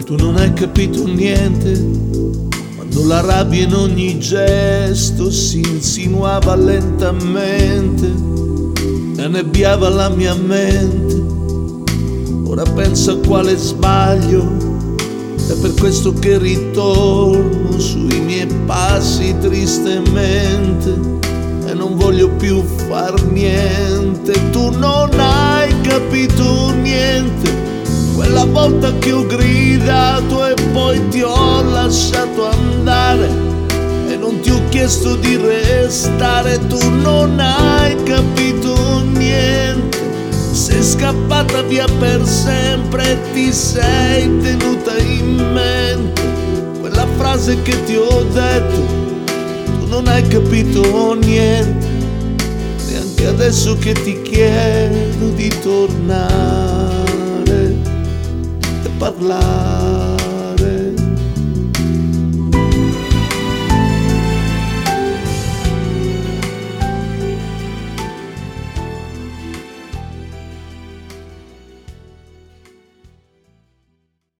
Tu non hai capito niente, quando la rabbia in ogni gesto si insinuava lentamente e annebbiava la mia mente. Ora penso a quale sbaglio, è per questo che ritorno sui miei passi tristemente e non voglio più far niente. Tu non hai capito niente, quella volta che ho gridato e poi ti ho lasciato andare e non ti ho chiesto di restare. Tu non hai capito niente, sei scappata via per sempre e ti sei tenuta in mente quella frase che ti ho detto. Tu non hai capito niente, neanche adesso che ti chiedo di tornare e parlare.